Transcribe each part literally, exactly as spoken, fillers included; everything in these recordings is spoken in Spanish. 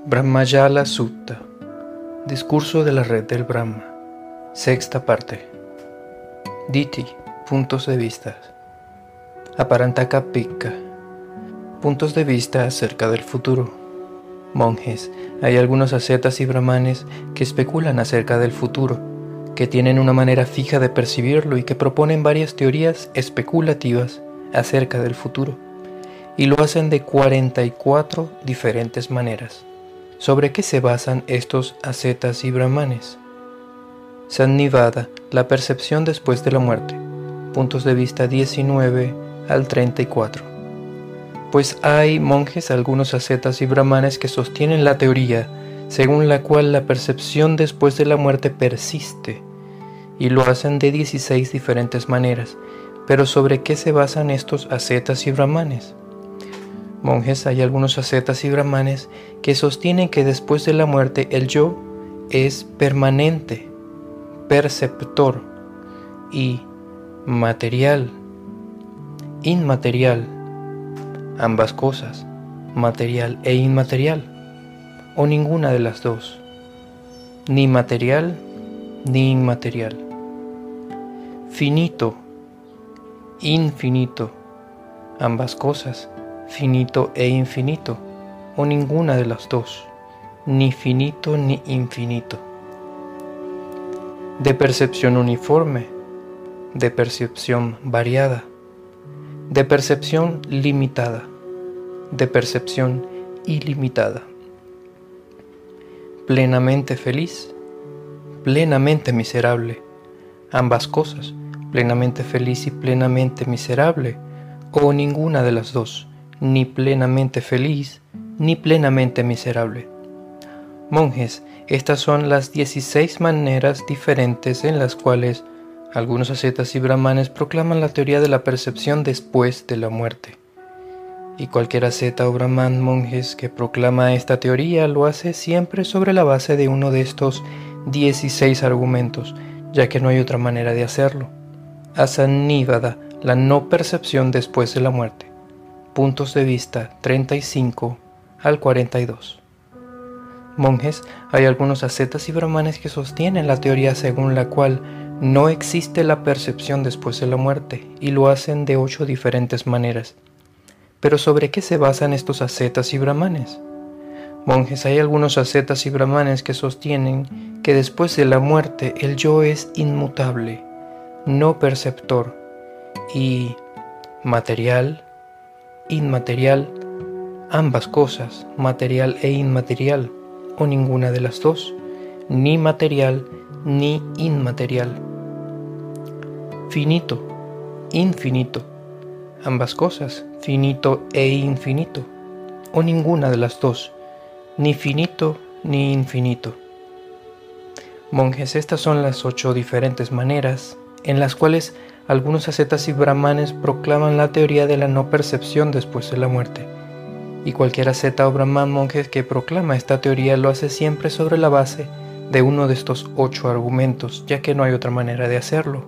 Brahmayala Sutta, Discurso de la Red del Brahma, sexta parte. Diti, puntos de vista. Aparantaka Pikka, puntos de vista acerca del futuro. Monjes, hay algunos ascetas y brahmanes que especulan acerca del futuro, que tienen una manera fija de percibirlo y que proponen varias teorías especulativas acerca del futuro, y lo hacen de cuarenta y cuatro diferentes maneras. ¿Sobre qué se basan estos ascetas y brahmanes? Sannivada, la percepción después de la muerte, puntos de vista diecinueve al treinta y cuatro. Pues hay monjes, algunos ascetas y brahmanes que sostienen la teoría según la cual la percepción después de la muerte persiste, y lo hacen de dieciséis diferentes maneras. Pero ¿sobre qué se basan estos ascetas y brahmanes? Monjes, hay algunos ascetas y brahmanes que sostienen que después de la muerte el yo es permanente, perceptor y material, inmaterial, ambas cosas, material e inmaterial, o ninguna de las dos, ni material ni inmaterial, finito, infinito, ambas cosas, finito e infinito, o ninguna de las dos, ni finito ni infinito. De percepción uniforme, de percepción variada, de percepción limitada, de percepción ilimitada. Plenamente feliz, plenamente miserable, ambas cosas, plenamente feliz y plenamente miserable, o ninguna de las dos, ni plenamente feliz, ni plenamente miserable. Monjes, estas son las dieciséis maneras diferentes en las cuales algunos ascetas y brahmanes proclaman la teoría de la percepción después de la muerte. Y cualquier asceta o brahman, monjes, que proclama esta teoría lo hace siempre sobre la base de uno de estos dieciséis argumentos, ya que no hay otra manera de hacerlo. Asannivada, la no percepción después de la muerte. Puntos de vista treinta y cinco al cuarenta y dos. Monjes, hay algunos ascetas y brahmanes que sostienen la teoría según la cual no existe la percepción después de la muerte, y lo hacen de ocho diferentes maneras. Pero ¿sobre qué se basan estos ascetas y brahmanes? Monjes, hay algunos ascetas y brahmanes que sostienen que después de la muerte el yo es inmutable, no perceptor y material, inmaterial, ambas cosas, material e inmaterial, o ninguna de las dos, ni material ni inmaterial. Finito, infinito, ambas cosas, finito e infinito, o ninguna de las dos, ni finito ni infinito. Monjes, estas son las ocho diferentes maneras en las cuales algunos ascetas y brahmanes proclaman la teoría de la no percepción después de la muerte. Y cualquier asceta o brahman, monjes, que proclama esta teoría lo hace siempre sobre la base de uno de estos ocho argumentos, ya que no hay otra manera de hacerlo.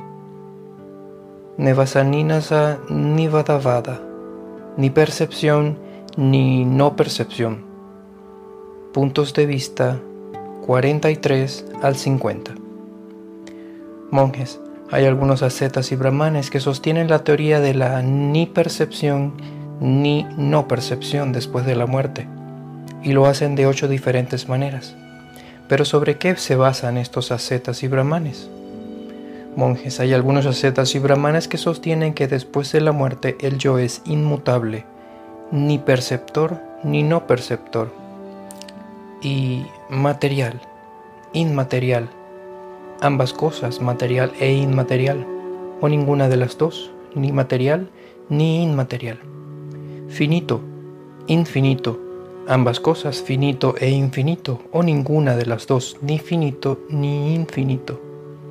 Nevasaninasa nivadavada, ni percepción ni no percepción. Puntos de vista cuarenta y tres al cincuenta. Monjes, hay algunos ascetas y brahmanes que sostienen la teoría de la ni percepción ni no percepción después de la muerte, y lo hacen de ocho diferentes maneras. Pero ¿sobre qué se basan estos ascetas y brahmanes? Monjes, hay algunos ascetas y brahmanes que sostienen que después de la muerte el yo es inmutable, ni perceptor ni no perceptor, y material, inmaterial, ambas cosas, material e inmaterial, o ninguna de las dos, ni material ni inmaterial. Finito, infinito, ambas cosas, finito e infinito, o ninguna de las dos, ni finito ni infinito.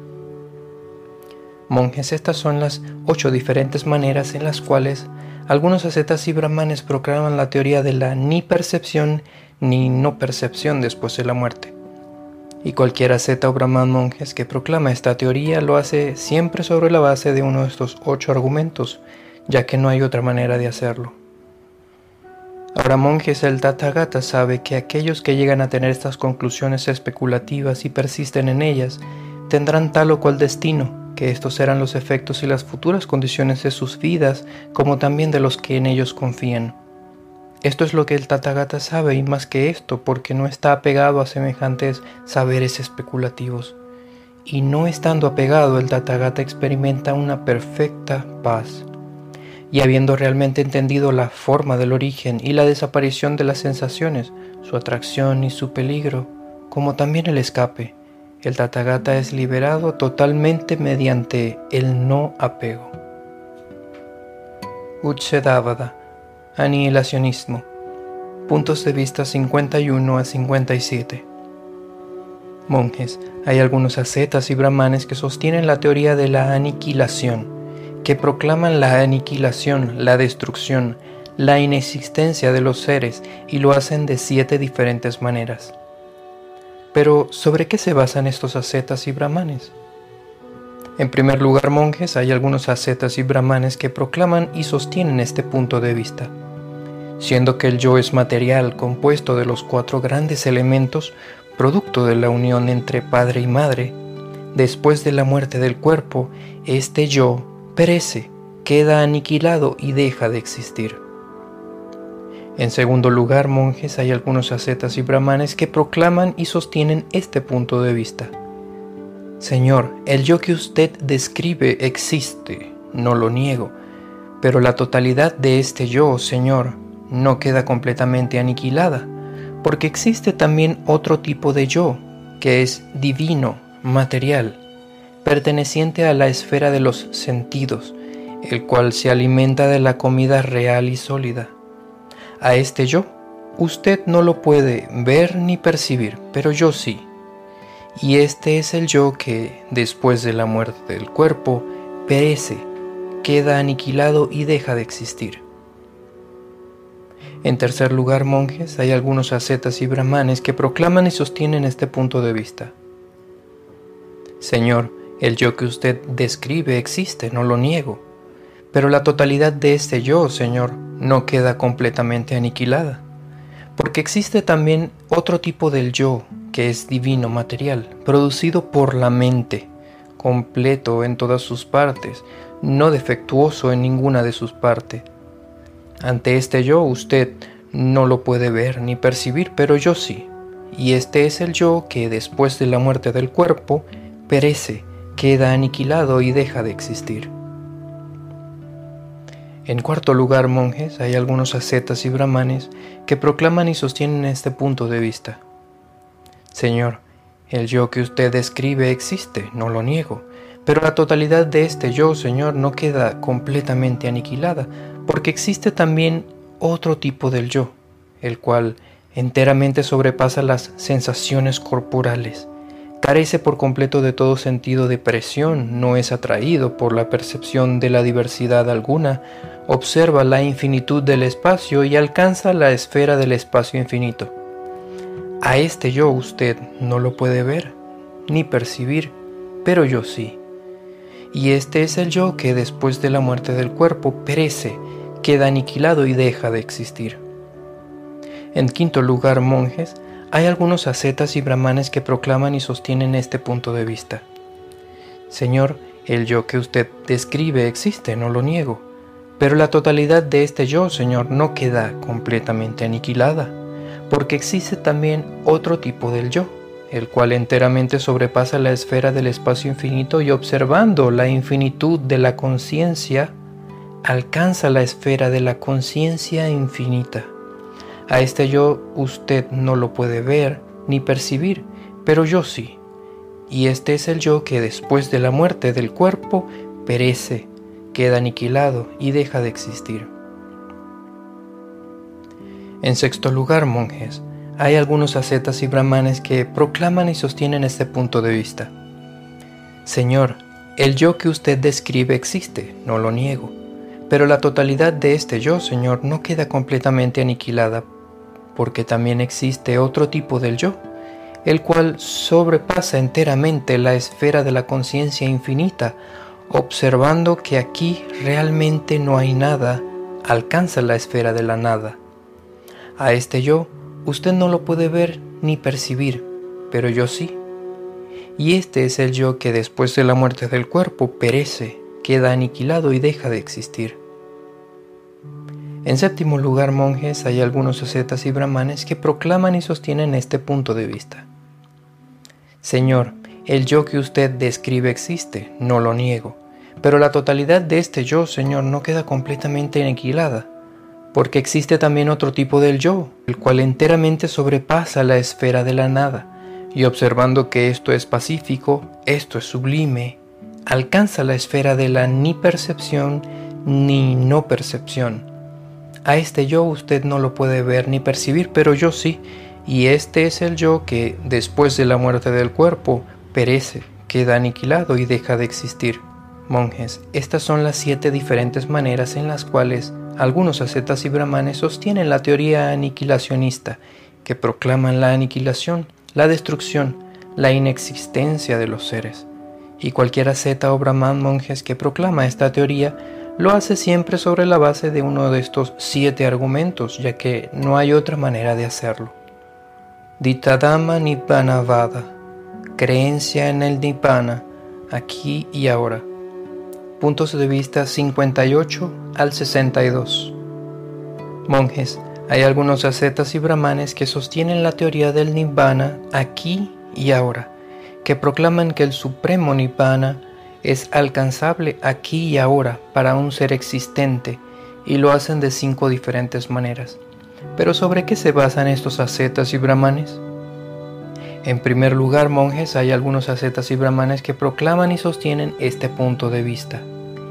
Monjes, estas son las ocho diferentes maneras en las cuales algunos ascetas y brahmanes proclaman la teoría de la ni percepción ni no percepción después de la muerte. Y cualquier asceta o brahman, monjes, que proclama esta teoría lo hace siempre sobre la base de uno de estos ocho argumentos, ya que no hay otra manera de hacerlo. Ahora, monjes, el Tathagata sabe que aquellos que llegan a tener estas conclusiones especulativas y persisten en ellas, tendrán tal o cual destino, que estos serán los efectos y las futuras condiciones de sus vidas, como también de los que en ellos confían. Esto es lo que el Tathagata sabe, y más que esto, porque no está apegado a semejantes saberes especulativos. Y no estando apegado, el Tathagata experimenta una perfecta paz. Y habiendo realmente entendido la forma del origen y la desaparición de las sensaciones, su atracción y su peligro, como también el escape, el Tathagata es liberado totalmente mediante el no apego. Uchedavada, anihilacionismo, puntos de vista cincuenta y uno a cincuenta y siete. Monjes, hay algunos ascetas y brahmanes que sostienen la teoría de la aniquilación, que proclaman la aniquilación, la destrucción, la inexistencia de los seres, y lo hacen de siete diferentes maneras. Pero, ¿sobre qué se basan estos ascetas y brahmanes? En primer lugar, monjes, hay algunos ascetas y brahmanes que proclaman y sostienen este punto de vista. Siendo que el yo es material compuesto de los cuatro grandes elementos, producto de la unión entre padre y madre, después de la muerte del cuerpo, este yo perece, queda aniquilado y deja de existir. En segundo lugar, monjes, hay algunos ascetas y brahmanes que proclaman y sostienen este punto de vista. Señor, el yo que usted describe existe, no lo niego, pero la totalidad de este yo, Señor, no queda completamente aniquilada, porque existe también otro tipo de yo, que es divino, material, perteneciente a la esfera de los sentidos, el cual se alimenta de la comida real y sólida. A este yo, usted no lo puede ver ni percibir, pero yo sí. Y este es el yo que, después de la muerte del cuerpo, perece, queda aniquilado y deja de existir. En tercer lugar, monjes, hay algunos ascetas y brahmanes que proclaman y sostienen este punto de vista. Señor, el yo que usted describe existe, no lo niego, pero la totalidad de este yo, Señor, no queda completamente aniquilada, porque existe también otro tipo del yo, que es divino material, producido por la mente, completo en todas sus partes, no defectuoso en ninguna de sus partes. Ante este yo usted no lo puede ver ni percibir, pero yo sí, y este es el yo que después de la muerte del cuerpo perece, queda aniquilado y deja de existir. En cuarto lugar, monjes, hay algunos ascetas y brahmanes que proclaman y sostienen este punto de vista. Señor, el yo que usted describe existe, no lo niego, pero la totalidad de este yo, Señor, no queda completamente aniquilada, porque existe también otro tipo del yo, el cual enteramente sobrepasa las sensaciones corporales, carece por completo de todo sentido de presión, no es atraído por la percepción de la diversidad alguna, observa la infinitud del espacio y alcanza la esfera del espacio infinito. A este yo usted no lo puede ver, ni percibir, pero yo sí. Y este es el yo que después de la muerte del cuerpo perece, queda aniquilado y deja de existir. En quinto lugar, monjes, hay algunos ascetas y brahmanes que proclaman y sostienen este punto de vista. Señor, el yo que usted describe existe, no lo niego, pero la totalidad de este yo, Señor, no queda completamente aniquilada, porque existe también otro tipo del yo, el cual enteramente sobrepasa la esfera del espacio infinito y observando la infinitud de la conciencia, alcanza la esfera de la conciencia infinita. A este yo usted no lo puede ver ni percibir, pero yo sí. Y este es el yo que después de la muerte del cuerpo perece, queda aniquilado y deja de existir. En sexto lugar, monjes, hay algunos ascetas y brahmanes que proclaman y sostienen este punto de vista. Señor, el yo que usted describe existe, no lo niego, pero la totalidad de este yo, Señor, no queda completamente aniquilada, porque también existe otro tipo del yo, el cual sobrepasa enteramente la esfera de la conciencia infinita, observando que aquí realmente no hay nada, alcanza la esfera de la nada. A este yo, usted no lo puede ver ni percibir, pero yo sí. Y este es el yo que después de la muerte del cuerpo perece, queda aniquilado y deja de existir. En séptimo lugar, monjes, hay algunos ascetas y brahmanes que proclaman y sostienen este punto de vista. Señor, el yo que usted describe existe, no lo niego, pero la totalidad de este yo, Señor, no queda completamente aniquilada, porque existe también otro tipo del yo, el cual enteramente sobrepasa la esfera de la nada, y observando que esto es pacífico, esto es sublime, alcanza la esfera de la ni percepción ni no percepción. A este yo usted no lo puede ver ni percibir, pero yo sí, y este es el yo que, después de la muerte del cuerpo, perece, queda aniquilado y deja de existir. Monjes, estas son las siete diferentes maneras en las cuales algunos ascetas y brahmanes sostienen la teoría aniquilacionista, que proclaman la aniquilación, la destrucción, la inexistencia de los seres. Y cualquier asceta o brahman, monjes, que proclama esta teoría, lo hace siempre sobre la base de uno de estos siete argumentos, ya que no hay otra manera de hacerlo. Ditadama Nibbana Vada, creencia en el Nibbana, aquí y ahora. Puntos de vista cincuenta y ocho al sesenta y dos. Monjes, hay algunos ascetas y brahmanes que sostienen la teoría del Nibbana aquí y ahora, que proclaman que el supremo Nibbana es alcanzable aquí y ahora para un ser existente, y lo hacen de cinco diferentes maneras. ¿Pero sobre qué se basan estos ascetas y brahmanes? En primer lugar, monjes, hay algunos ascetas y brahmanes que proclaman y sostienen este punto de vista.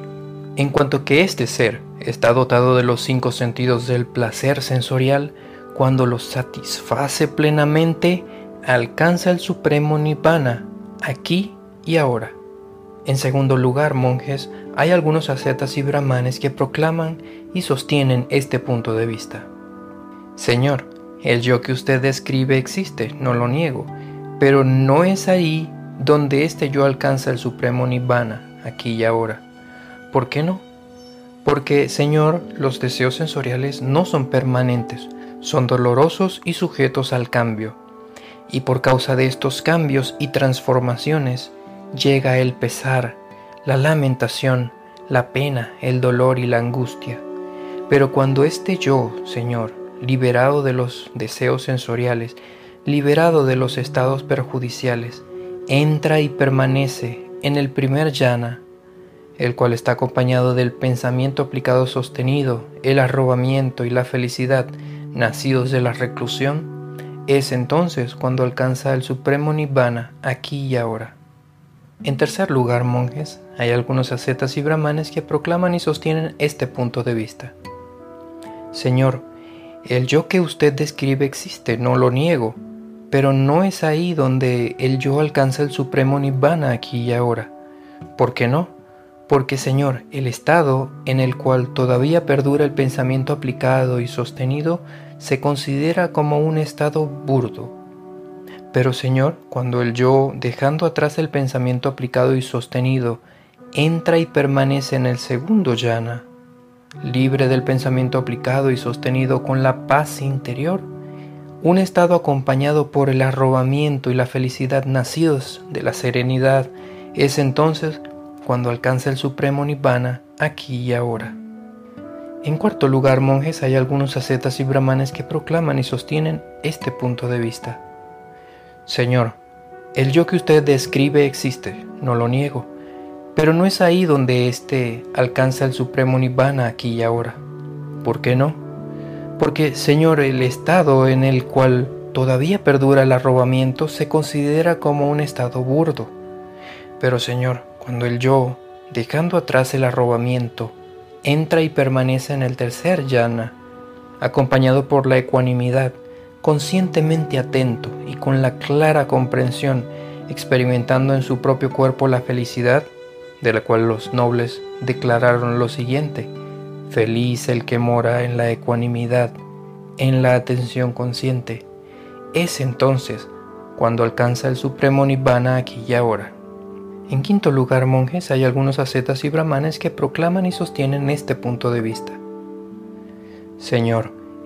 En cuanto que este ser está dotado de los cinco sentidos del placer sensorial, cuando los satisface plenamente, alcanza el supremo Nibbana, aquí y ahora. En segundo lugar, monjes, hay algunos ascetas y brahmanes que proclaman y sostienen este punto de vista. Señor, el yo que usted describe existe, no lo niego, pero no es ahí donde este yo alcanza el supremo Nibbana, aquí y ahora. ¿Por qué no? Porque, Señor, los deseos sensoriales no son permanentes, son dolorosos y sujetos al cambio. Y por causa de estos cambios y transformaciones, llega el pesar, la lamentación, la pena, el dolor y la angustia. Pero cuando este yo, Señor, liberado de los deseos sensoriales, liberado de los estados perjudiciales, entra y permanece en el primer jhana, el cual está acompañado del pensamiento aplicado sostenido, el arrobamiento y la felicidad nacidos de la reclusión, es entonces cuando alcanza el supremo Nibbana aquí y ahora. En tercer lugar, monjes, hay algunos ascetas y brahmanes que proclaman y sostienen este punto de vista. Señor, el yo que usted describe existe, no lo niego, pero no es ahí donde el yo alcanza el supremo Nibbana aquí y ahora. ¿Por qué no? Porque, Señor, el estado en el cual todavía perdura el pensamiento aplicado y sostenido se considera como un estado burdo. Pero, Señor, cuando el yo, dejando atrás el pensamiento aplicado y sostenido, entra y permanece en el segundo jhana, libre del pensamiento aplicado y sostenido con la paz interior, un estado acompañado por el arrobamiento y la felicidad nacidos de la serenidad, es entonces cuando alcanza el supremo Nibbana aquí y ahora. En cuarto lugar, monjes, hay algunos ascetas y brahmanes que proclaman y sostienen este punto de vista. Señor, el yo que usted describe existe, no lo niego, pero no es ahí donde éste alcanza el supremo Nibbana aquí y ahora. ¿Por qué no? Porque, Señor, el estado en el cual todavía perdura el arrobamiento se considera como un estado burdo. Pero, Señor, cuando el yo, dejando atrás el arrobamiento, entra y permanece en el tercer jhana, acompañado por la ecuanimidad, conscientemente atento y con la clara comprensión, experimentando en su propio cuerpo la felicidad, de la cual los nobles declararon lo siguiente: feliz el que mora en la ecuanimidad, en la atención consciente. Es entonces cuando alcanza el supremo Nibbana aquí y ahora. En quinto lugar, monjes, hay algunos ascetas y brahmanes que proclaman y sostienen este punto de vista. Señor,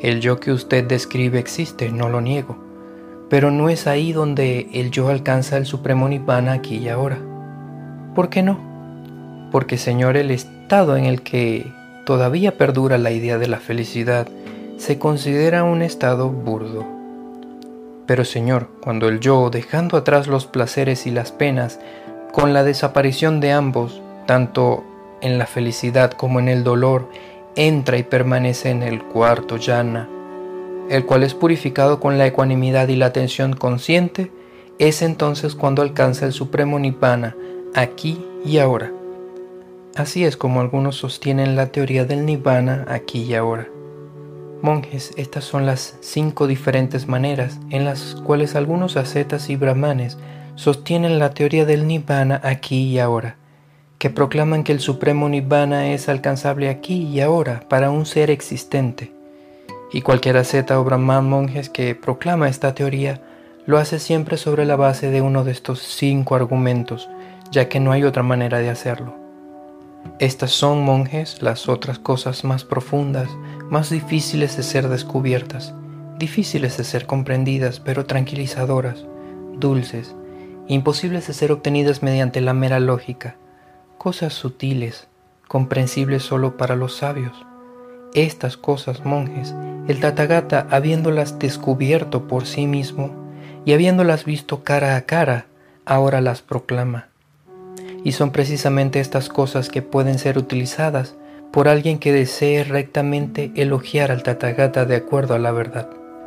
El yo que usted describe existe, no lo niego, pero no es ahí donde el yo alcanza el supremo nirvana aquí y ahora. ¿Por qué no? Porque, Señor, el estado en el que todavía perdura la idea de la felicidad se considera un estado burdo. Pero, Señor, cuando el yo, dejando atrás los placeres y las penas, con la desaparición de ambos, tanto en la felicidad como en el dolor, entra y permanece en el cuarto jhana, el cual es purificado con la ecuanimidad y la atención consciente, es entonces cuando alcanza el supremo nirvana aquí y ahora. Así es como algunos sostienen la teoría del nirvana aquí y ahora. Monjes, estas son las cinco diferentes maneras en las cuales algunos ascetas y brahmanes sostienen la teoría del nirvana aquí y ahora, que proclaman que el supremo nirvana es alcanzable aquí y ahora para un ser existente. Y cualquier asceta o brahman, monjes, que proclama esta teoría lo hace siempre sobre la base de uno de estos cinco argumentos, ya que no hay otra manera de hacerlo. Estas son, monjes, las otras cosas más profundas, más difíciles de ser descubiertas, difíciles de ser comprendidas, pero tranquilizadoras, dulces, imposibles de ser obtenidas mediante la mera lógica, cosas sutiles, comprensibles solo para los sabios. Estas cosas, monjes, el Tathagata, habiéndolas descubierto por sí mismo y habiéndolas visto cara a cara, ahora las proclama. Y son precisamente estas cosas que pueden ser utilizadas por alguien que desee rectamente elogiar al Tathagata de acuerdo a la verdad.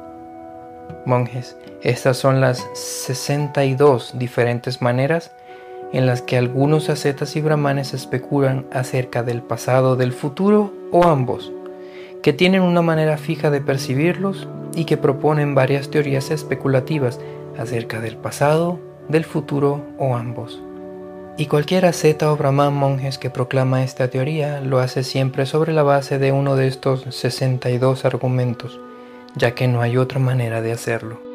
Monjes, estas son las sesenta y dos diferentes maneras en las que algunos ascetas y brahmanes especulan acerca del pasado, del futuro o ambos, que tienen una manera fija de percibirlos y que proponen varias teorías especulativas acerca del pasado, del futuro o ambos. Y cualquier asceta o brahman, monjes, que proclama esta teoría lo hace siempre sobre la base de uno de estos sesenta y dos argumentos, ya que no hay otra manera de hacerlo.